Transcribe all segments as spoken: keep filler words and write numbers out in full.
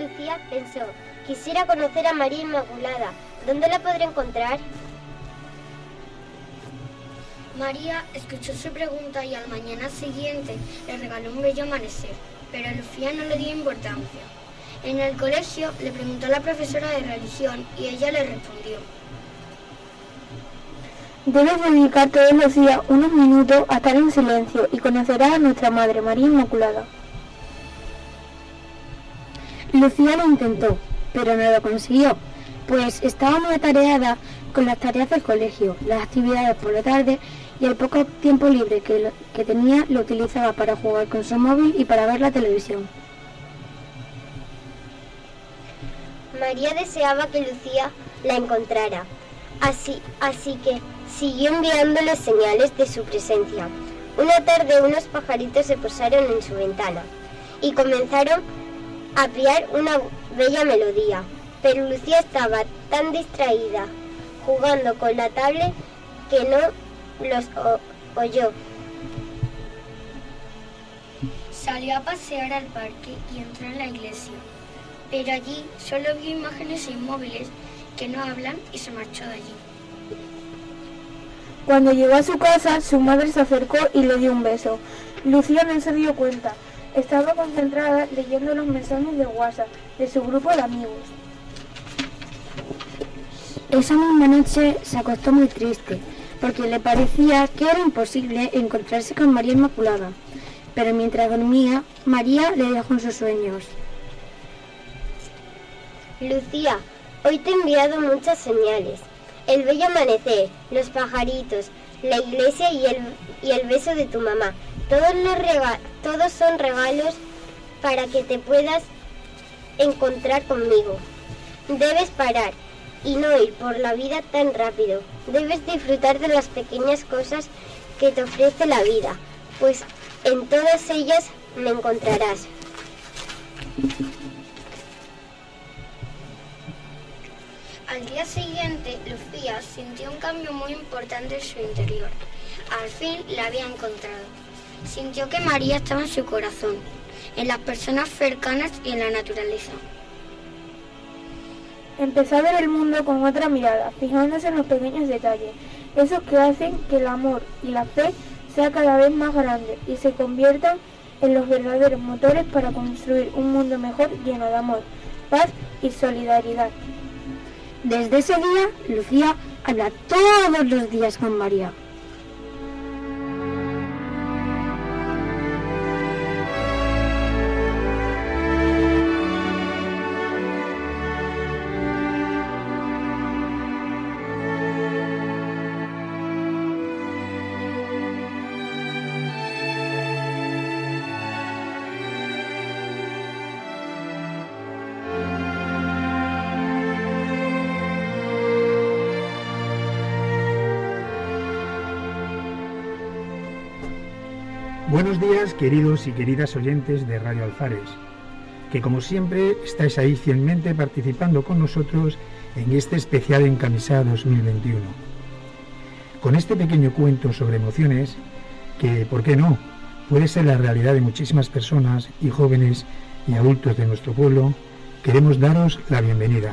Lucía pensó: quisiera conocer a María Inmaculada. ¿Dónde la podré encontrar? María escuchó su pregunta y al mañana siguiente le regaló un bello amanecer, pero Lucía no le dio importancia. En el colegio le preguntó a la profesora de religión y ella le respondió: debes dedicar todos los días unos minutos a estar en silencio y conocerás a nuestra Madre María Inmaculada. Lucía lo intentó, pero no lo consiguió, pues estaba muy atareada con las tareas del colegio, las actividades por la tarde y el poco tiempo libre que, lo, que tenía lo utilizaba para jugar con su móvil y para ver la televisión. María deseaba que Lucía la encontrara, así, así que siguió enviándole señales de su presencia. Una tarde unos pajaritos se posaron en su ventana y comenzaron a piar una bella melodía, pero Lucía estaba tan distraída jugando con la tablet que no los oyó. Salió a pasear al parque y entró en la iglesia, pero allí solo vio imágenes inmóviles que no hablan y se marchó de allí. Cuando llegó a su casa, su madre se acercó y le dio un beso. Lucía no se dio cuenta. Estaba concentrada leyendo los mensajes de WhatsApp de su grupo de amigos. Esa misma noche se acostó muy triste, porque le parecía que era imposible encontrarse con María Inmaculada. Pero mientras dormía, María le dejó en sus sueños: Lucía, hoy te he enviado muchas señales. El bello amanecer, los pajaritos, la iglesia y el, y el beso de tu mamá. Todos, los rega- todos son regalos para que te puedas encontrar conmigo. Debes parar y no ir por la vida tan rápido. Debes disfrutar de las pequeñas cosas que te ofrece la vida, pues en todas ellas me encontrarás. Al día siguiente, Lucía sintió un cambio muy importante en su interior. Al fin la había encontrado. Sintió que María estaba en su corazón, en las personas cercanas y en la naturaleza. Empezó a ver el mundo con otra mirada, fijándose en los pequeños detalles, esos que hacen que el amor y la fe sea cada vez más grande y se conviertan en los verdaderos motores para construir un mundo mejor lleno de amor, paz y solidaridad. Desde ese día, Lucía habla todos los días con María. Buenos días, queridos y queridas oyentes de Radio Alfares, que como siempre estáis ahí fielmente participando con nosotros en este especial Encamisada dos mil veintiuno. Con este pequeño cuento sobre emociones, que, ¿por qué no?, puede ser la realidad de muchísimas personas y jóvenes y adultos de nuestro pueblo, queremos daros la bienvenida.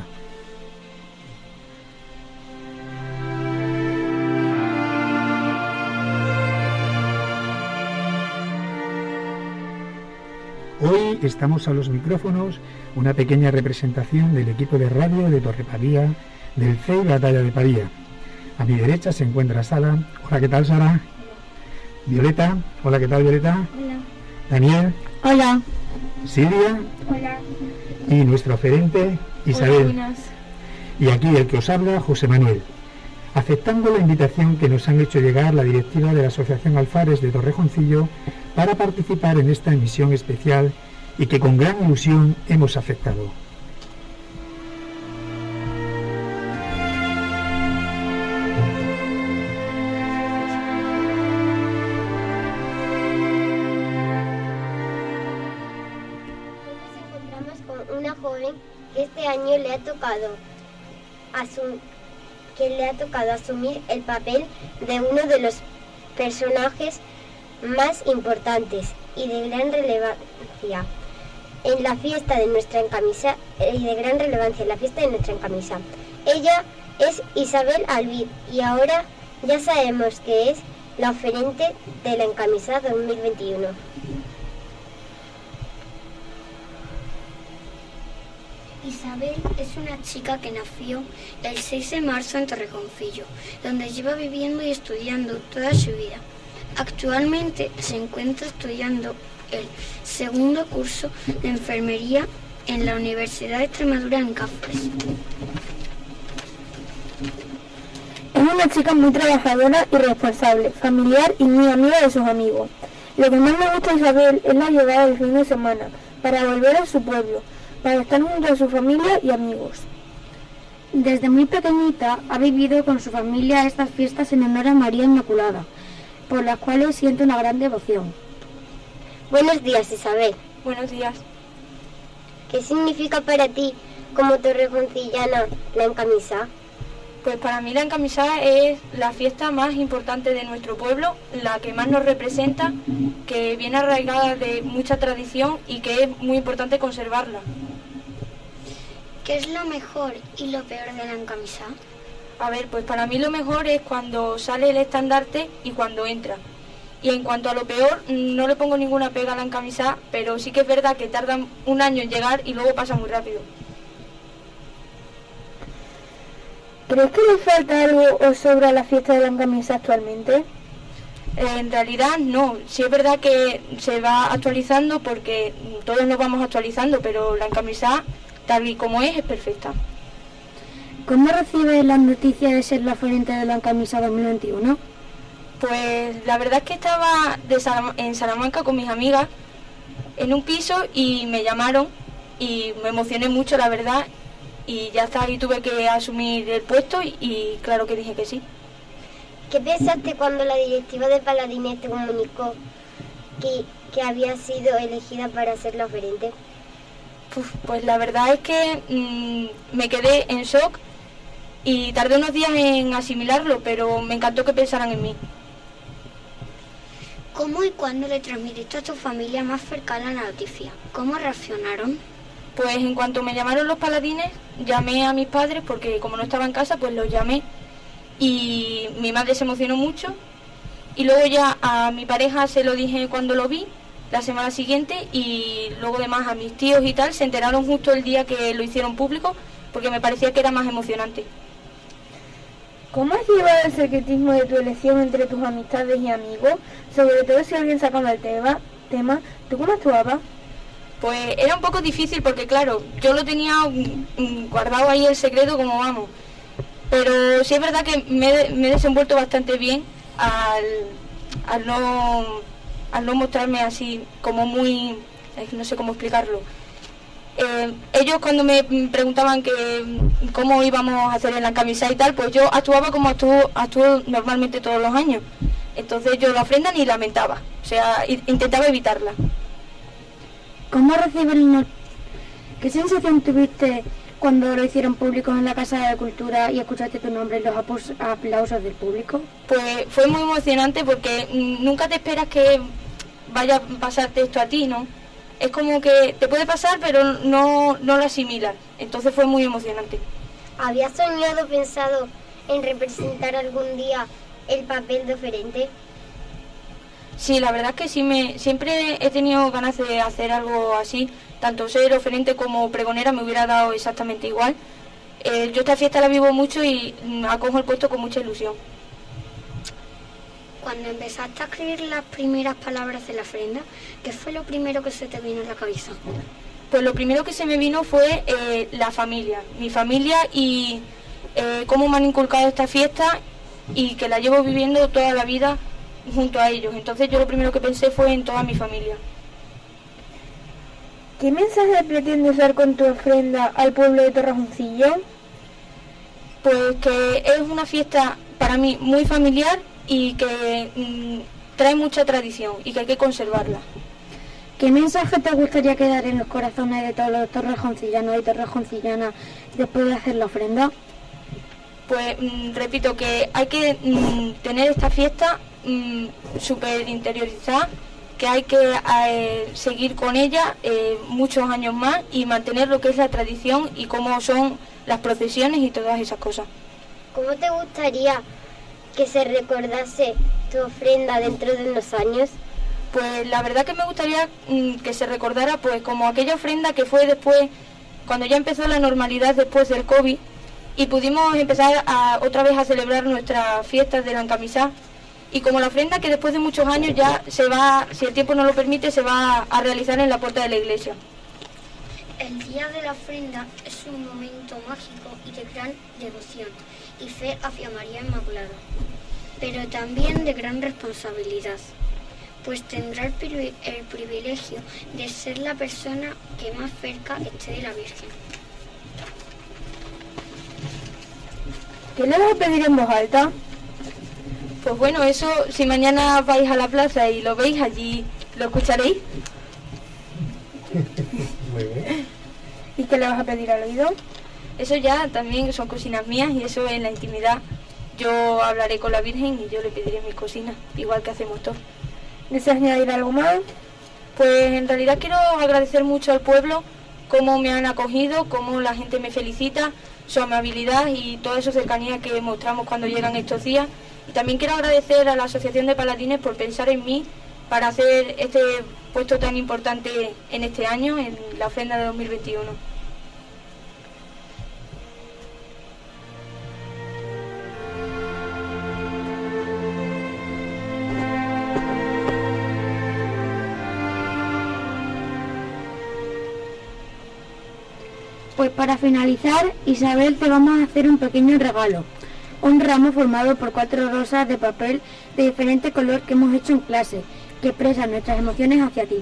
Hoy estamos a los micrófonos una pequeña representación del equipo de radio de Torrepavía, del C E I Batalla de Pavía. A mi derecha se encuentra Sara. Hola, ¿qué tal, Sara? Hola. Violeta. Hola, ¿qué tal, Violeta? Hola. Daniel. Hola. Silvia. Hola. Y nuestro oferente, Isabel. Hola, buenas. Y aquí el que os habla, José Manuel. Aceptando la invitación que nos han hecho llegar la directiva de la Asociación Alfares de Torrejoncillo para participar en esta emisión especial y que con gran ilusión hemos aceptado. Nos encontramos con una joven que este año le ha tocado asumir que le ha tocado asumir el papel de uno de los personajes más importantes y de gran relevancia en la fiesta de nuestra encamisa y de gran relevancia en la fiesta de nuestra encamisa. Ella es Isabel Albir y ahora ya sabemos que es la oferente de la encamisa dos mil veintiuno. Isabel es una chica que nació el seis de marzo en Torrejoncillo, donde lleva viviendo y estudiando toda su vida. Actualmente se encuentra estudiando el segundo curso de enfermería en la Universidad de Extremadura en Cáceres. Es una chica muy trabajadora y responsable, familiar y muy amiga de sus amigos. Lo que más me gusta de Isabel es la llegada del fin de semana para volver a su pueblo, para estar junto a su familia y amigos. Desde muy pequeñita ha vivido con su familia estas fiestas en honor a María Inmaculada, por las cuales siente una gran devoción. Buenos días, Isabel. Buenos días. ¿Qué significa para ti, como torrejoncillana, la encamisa? Pues para mí la encamisada es la fiesta más importante de nuestro pueblo, la que más nos representa, que viene arraigada de mucha tradición y que es muy importante conservarla. ¿Qué es lo mejor y lo peor de la encamisa? A ver, pues para mí lo mejor es cuando sale el estandarte y cuando entra. Y en cuanto a lo peor, no le pongo ninguna pega a la encamisada, pero sí que es verdad que tardan un año en llegar y luego pasa muy rápido. ¿Crees que le falta algo o sobra la fiesta de la encamisa actualmente? En realidad no, sí es verdad que se va actualizando porque todos nos vamos actualizando, pero la encamisada, tal y como es, es perfecta. ¿Cómo recibes las noticias de ser la oferente de la encamisa dos mil veintiuno? Pues la verdad es que estaba de Salam- en Salamanca con mis amigas en un piso y me llamaron y me emocioné mucho, la verdad, y ya está, ahí tuve que asumir el puesto y, y claro que dije que sí. ¿Qué pensaste cuando la directiva de Paladines te comunicó que, que había sido elegida para ser la oferente? Uf, pues la verdad es que mmm, me quedé en shock y tardé unos días en asimilarlo, pero me encantó que pensaran en mí. ¿Cómo y cuándo le transmitiste a tu familia más cercana la noticia? ¿Cómo reaccionaron? Pues en cuanto me llamaron los Paladines, llamé a mis padres porque como no estaba en casa, pues los llamé y mi madre se emocionó mucho y luego ya a mi pareja se lo dije cuando lo vi la semana siguiente y luego además a mis tíos y tal se enteraron justo el día que lo hicieron público porque me parecía que era más emocionante. ¿Cómo has llevado el secretismo de tu elección entre tus amistades y amigos? Sobre todo si alguien sacaba el tema, tema, ¿tú cómo actuabas? Pues era un poco difícil porque claro, yo lo tenía mm, guardado ahí el secreto como vamos. Pero sí es verdad que me, me he desenvuelto bastante bien al, al, no, al no mostrarme así como muy, no sé cómo explicarlo. Eh, ellos cuando me preguntaban que cómo íbamos a hacer en la encamisada y tal, pues yo actuaba como actúo, actúo normalmente todos los años. Entonces yo la ofrenda ni lamentaba, o sea, intentaba evitarla. ¿Cómo recibes no... ¿Qué sensación tuviste cuando lo hicieron público en la Casa de Cultura y escuchaste tu nombre y los aplausos del público? Pues fue muy emocionante porque nunca te esperas que vaya a pasarte esto a ti, ¿no? Es como que te puede pasar pero no, no lo asimilas, entonces fue muy emocionante. ¿Habías soñado, pensado en representar algún día el papel de oferente? Sí, la verdad es que sí, me, siempre he tenido ganas de hacer algo así, tanto ser oferente como pregonera me hubiera dado exactamente igual. Eh, yo esta fiesta la vivo mucho y acojo el puesto con mucha ilusión. Cuando empezaste a escribir las primeras palabras de la ofrenda, ¿qué fue lo primero que se te vino en la cabeza? Pues lo primero que se me vino fue eh, la familia, mi familia y eh, cómo me han inculcado esta fiesta y que la llevo viviendo toda la vida junto a ellos. Entonces yo lo primero que pensé fue en toda mi familia. ¿Qué mensaje pretendes dar con tu ofrenda al pueblo de Torrejoncillo? Pues que es una fiesta para mí muy familiar y que mmm, trae mucha tradición y que hay que conservarla. ¿Qué mensaje te gustaría quedar en los corazones de todos los torrejoncillanos y torrejoncillanas después de hacer la ofrenda? Pues mmm, repito que hay que mmm, tener esta fiesta mmm, súper interiorizada que hay que eh, seguir con ella eh, muchos años más y mantener lo que es la tradición y cómo son las procesiones y todas esas cosas. ¿Cómo te gustaría que se recordase tu ofrenda dentro de unos años? Pues la verdad que me gustaría mmm, que se recordara pues como aquella ofrenda que fue después, cuando ya empezó la normalidad después del COVID y pudimos empezar a, otra vez a celebrar nuestras fiestas de la encamisá. Y como la ofrenda que después de muchos años ya se va, si el tiempo no lo permite, se va a realizar en la puerta de la iglesia. El día de la ofrenda es un momento mágico y de gran devoción y fe hacia María Inmaculada, pero también de gran responsabilidad, pues tendrá el, privi- el privilegio de ser la persona que más cerca esté de la Virgen. ¿Qué le vas a pedir en voz alta? Pues bueno, eso, si mañana vais a la plaza y lo veis, allí lo escucharéis. Muy bien. ¿Y qué le vas a pedir al oído? Eso ya también son cocinas mías y eso en la intimidad. Yo hablaré con la Virgen y yo le pediré mis cocinas, igual que hacemos todos. ¿Deseas añadir algo más? Pues en realidad quiero agradecer mucho al pueblo, cómo me han acogido, cómo la gente me felicita, su amabilidad y toda esa cercanía que mostramos cuando llegan estos días. Y también quiero agradecer a la Asociación de Paladines por pensar en mí para hacer este puesto tan importante en este año, en la ofrenda de dos mil veintiuno. Pues para finalizar, Isabel, te vamos a hacer un pequeño regalo. Un ramo formado por cuatro rosas de papel de diferente color que hemos hecho en clase, que expresan nuestras emociones hacia ti.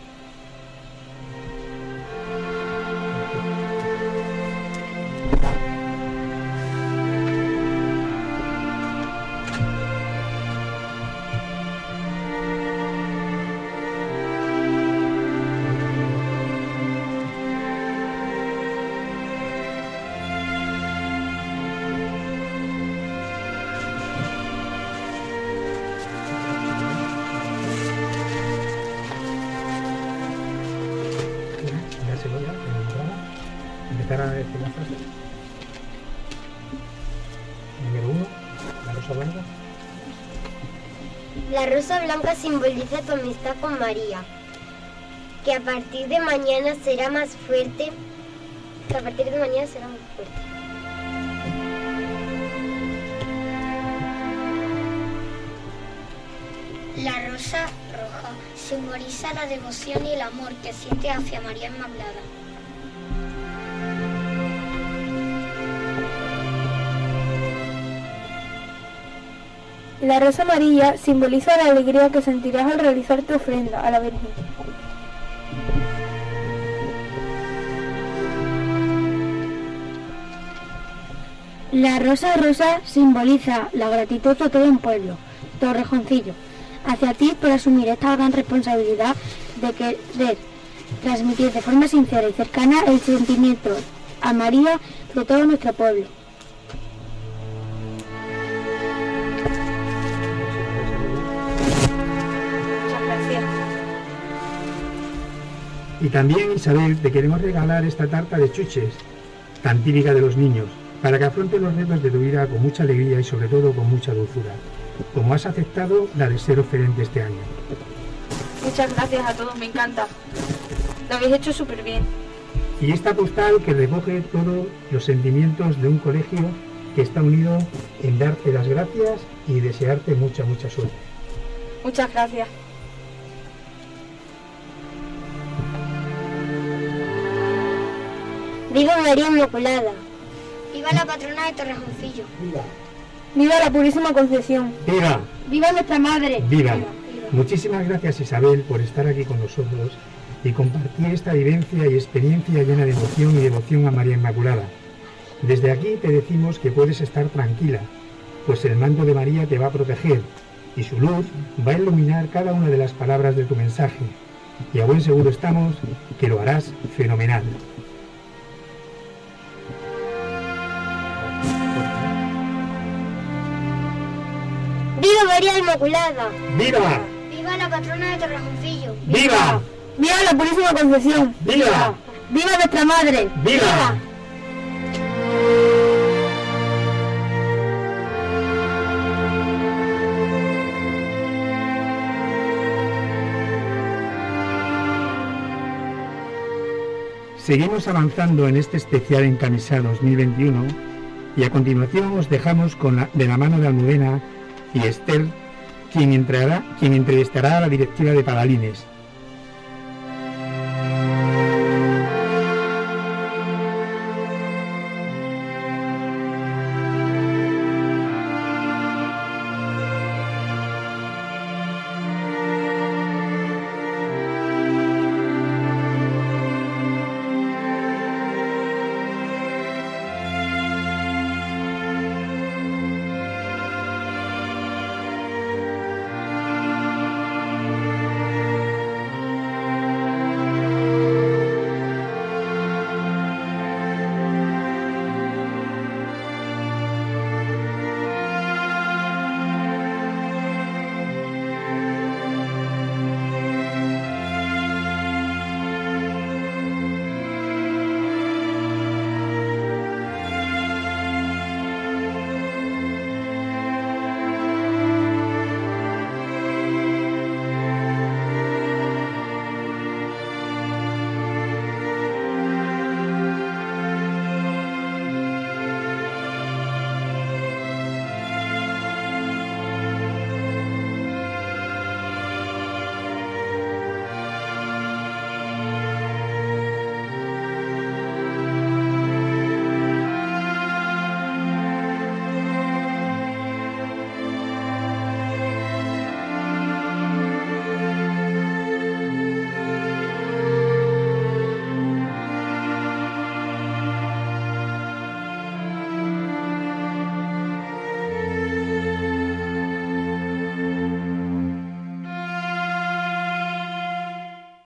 Empezar a decir la frase. Número uno, la rosa blanca. La rosa blanca simboliza tu amistad con María, que a partir de mañana será más fuerte, que a partir de mañana será más fuerte. La rosa roja simboliza la devoción y el amor que siente hacia María Inmaculada. La rosa amarilla simboliza la alegría que sentirás al realizar tu ofrenda a la Virgen. La rosa rosa simboliza la gratitud de todo un pueblo, Torrejoncillo, hacia ti por asumir esta gran responsabilidad de querer transmitir de forma sincera y cercana el sentimiento a María de todo nuestro pueblo. Muchas gracias. Y también, Isabel, te queremos regalar esta tarta de chuches, tan típica de los niños, para que afrontes los retos de tu vida con mucha alegría y sobre todo con mucha dulzura, como has aceptado la de ser oferente este año. Muchas gracias a todos, me encanta. Lo habéis hecho súper bien. Y esta postal que recoge todos los sentimientos de un colegio que está unido en darte las gracias y desearte mucha, mucha suerte. Muchas gracias. ¡Viva María Inmaculada! ¡Viva la patrona de Torrejoncillo! ¡Viva! ¡Viva la Purísima Concepción! ¡Viva! ¡Viva nuestra madre! ¡Viva! Muchísimas gracias, Isabel, por estar aquí con nosotros y compartir esta vivencia y experiencia llena de emoción y devoción a María Inmaculada. Desde aquí te decimos que puedes estar tranquila, pues el manto de María te va a proteger y su luz va a iluminar cada una de las palabras de tu mensaje. Y a buen seguro estamos que lo harás fenomenal. ¡Viva María Inmaculada! ¡Viva! ¡Viva la patrona de Torrejoncillo! ¡Viva! ¡Viva la Purísima Concepción! ¡Viva! ¡Viva nuestra madre! ¡Viva! Seguimos avanzando en este especial Encamisada dos mil veintiuno y a continuación os dejamos con la, de la mano de Almudena y Esther, quien, entrará, quien entrevistará a la directiva de Pagalines.